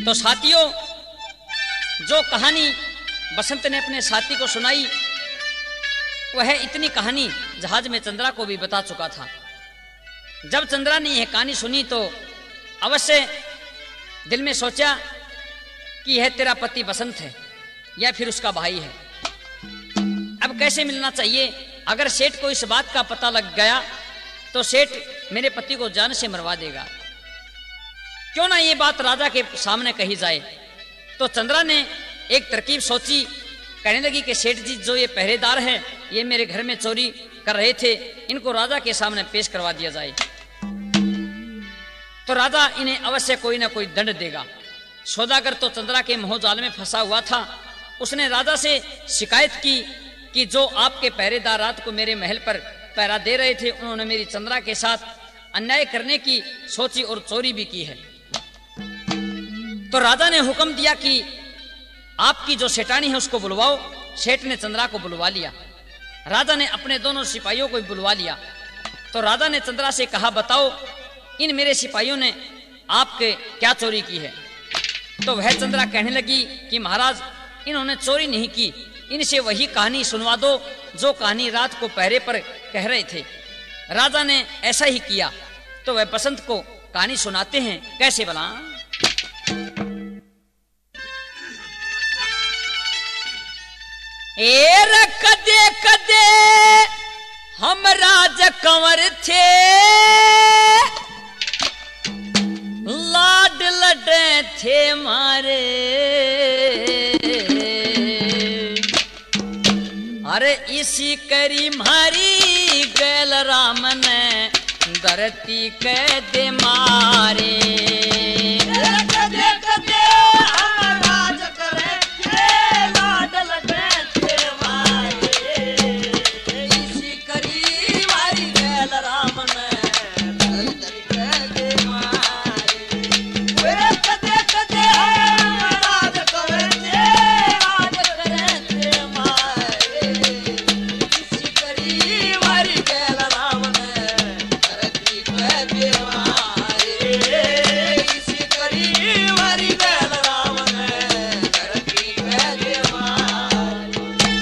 तो साथियों, जो कहानी बसंत ने अपने साथी को सुनाई, वह इतनी कहानी जहाज में चंद्रा को भी बता चुका था। जब चंद्रा ने यह कहानी सुनी तो अवश्य दिल में सोचा कि यह तेरा पति बसंत है या फिर उसका भाई है। अब कैसे मिलना चाहिए? अगर सेठ को इस बात का पता लग गया तो सेठ मेरे पति को जान से मरवा देगा। क्यों ना ये बात राजा के सामने कही जाए। तो चंद्रा ने एक तरकीब सोची, कहने लगी कि सेठ जी, जो ये पहरेदार हैं, ये मेरे घर में चोरी कर रहे थे, इनको राजा के सामने पेश करवा दिया जाए तो राजा इन्हें अवश्य कोई ना कोई दंड देगा। सौदागर तो चंद्रा के मोहजाल में फंसा हुआ था। उसने राजा से शिकायत की कि जो आपके पहरेदार रात को मेरे महल पर पहरा दे रहे थे, उन्होंने मेरी चंद्रा के साथ अन्याय करने की सोची और चोरी भी की है। तो राजा ने हुक्म दिया कि आपकी जो सेठानी है उसको बुलवाओ। सेठ ने चंद्रा को बुलवा लिया। राजा ने अपने दोनों सिपाहियों को बुलवा लिया। तो राजा ने चंद्रा से कहा, बताओ इन मेरे सिपाहियों ने आपके क्या चोरी की है? तो वह चंद्रा कहने लगी कि महाराज, इन्होंने चोरी नहीं की, इनसे वही कहानी सुनवा दो जो कहानी रात को पहरे पर कह रहे थे। राजा ने ऐसा ही किया। तो वह बसंत को कहानी सुनाते हैं। कैसे भला? कदे कदे हम राज कंवर थे, लाड लडे थे मारे। अरे इसी करी मारी गैल राम ने धरती के दे मारे। कदे कदे हम राज करे थे, लाड लडे थे मारे। इसी करी मारी गैल राम ने धरती के दे मारे। कदे कदे हम राज करे थे, लाड करे थे मारे। इसी करी मारी गैल राम ने धरती के दे मारे। इसी करी मारी गैल राम ने धरती के दे मारे।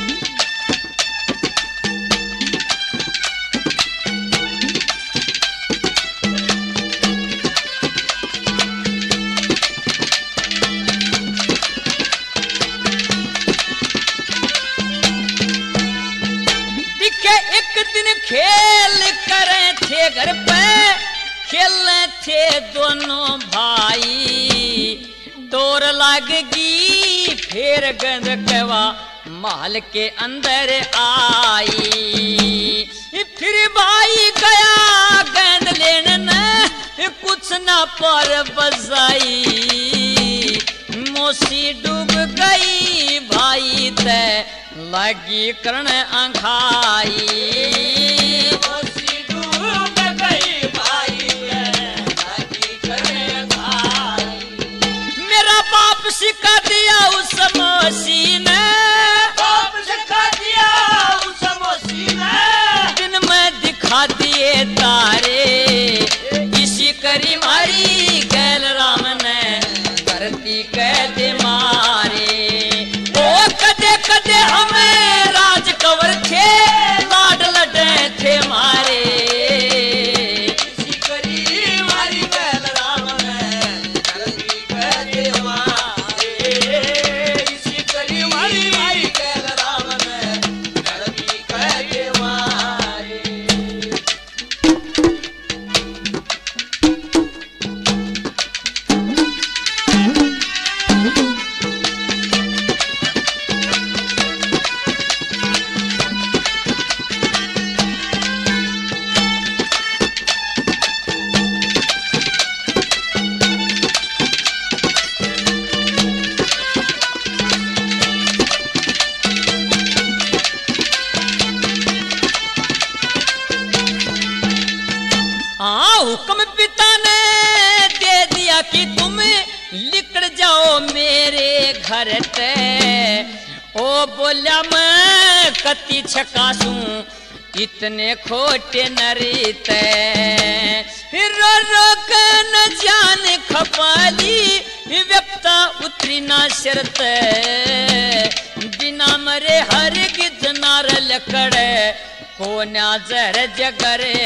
दिखे एक दिन खेल करे थे घर पे, खेलने थे दोनों भाई। डोर लगगी फिर गंद कवा महल के अंदर आई। फिर भाई गया गेंद लेने न, कुछ ना पर बजाई। मोसी डूब गई भाई ते लगी करण आंखाई। मोसी डूब गई भाई ते लगी करण आंखाई। मेरा बाप सिखा दिया उस मोसी ने, बाप सिखा दिया उस मोसी ने। दिन में दिखा दिए तारे, इसी करी मारी गैल राम ने धरती के दे मारे। ओ कदे कदे हमें राज कंवर थे, लाड लडे थे मारे। इसी करी मारी गैल राम ने धरती के दे मारे। इसी करी मारी गैल राम ने धरती के दे मारे। हुक्म पिता ने दे दिया कि तुम निकल जाओ मेरे घर ते। ओ बोला मैं कति छकासू इतने खोटे नरीते। रो रो के न जान खपाली व्यक्ता उतरी ना शरत बिना मरे हर गिज नार लकड़े कोन्या जर जगरे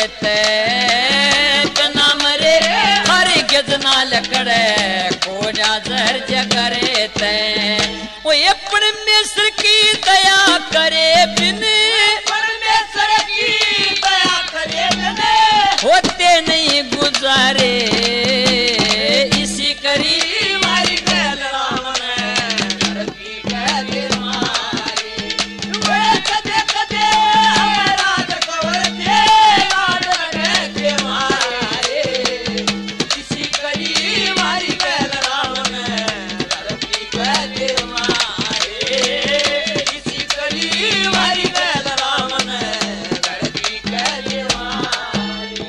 बिना मरे हर गिज ना लकड़े कोन्या जर जगरे वो ये परमेश्वर की दया करे बिन परमेश्वर की दया करे बिन होते नहीं गुजारे इसी करी मारी गैल राम ने धरती गैले मारे वे कदे कदे राज कवर दे लाड लगे के मारे इसी करी मारी गैल राम ने धरती गैले मारे इसी करी मारी गैल राम ने धरती गैले मारे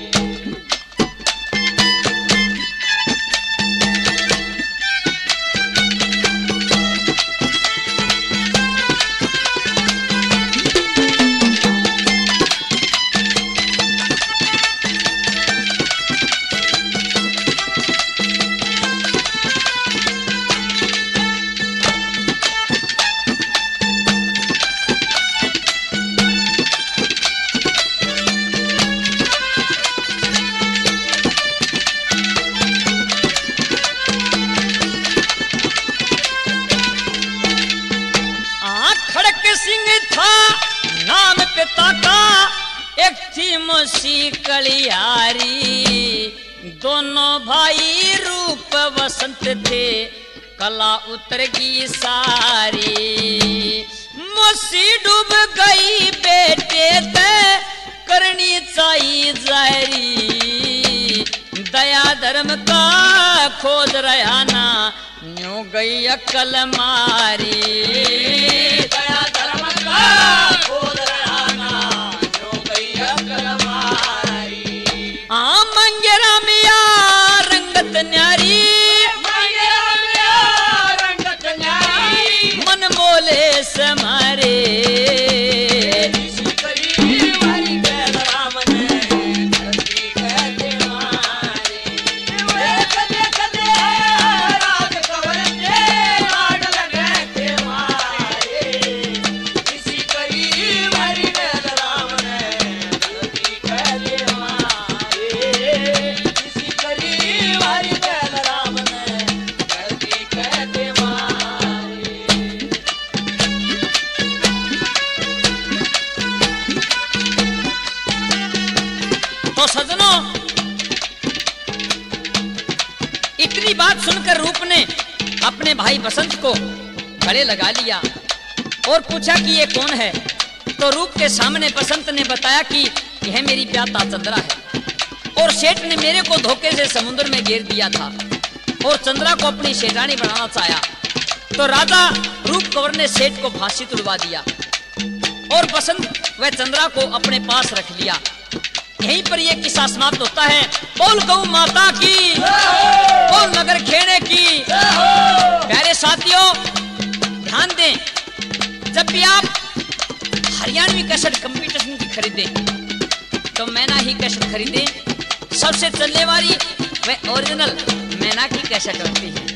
खड़क सिंह था नाम पिता का एक थी मौसी कलियारी दोनों भाई रूप वसंत थे कला उतर गई सारी मौसी डूब गई बेटे ते करनी चाहिए जारी दया धर्म का खोज रहा ना न्यू गई अकल मारी दया धर्म का खोज रहा ना जो गई अकल मारी आ मंगेरा मिया रंगत न्यारी मंगेरा मिया रंगत न्यारी मन बोले समारे इसी करी मारी गैल राम ने धरती गैले मारे वे कदे कदे राज कवर दे लाड लगे के मारे इसी करी मारी गैल राम ने धरती गैले मारे इसी करी मारी गैल राम ने धरती गैले मारे तो सजनों इतनी बात सुनकर रूप ने अपने भाई बसंत को गले लगा लिया और पूछा कि ये कौन है। तो रूप के सामने बसंत ने बताया कि यह मेरी प्याता चंद्रा है और सेठ ने मेरे को धोखे से समुद्र में गिर दिया था और चंद्रा को अपनी सेठानी बनाना चाहा। तो राजा रूप कंवर ने सेठ को फांसी तुड़वा दिया और बसंत वह चंद्रा को अपने पास रख लिया। यहीं पर यह किस्सा समाप्त होता है। बोल गौ माता की, बोल नगर खेड़े की। प्यारे साथियों ध्यान दें, जब भी आप हरियाणवी कैसेट कंपटीशन की खरीदें तो मैना ही कैसेट खरीदें। सबसे चलने वाली वह ओरिजिनल मैना की कैसेट होती है।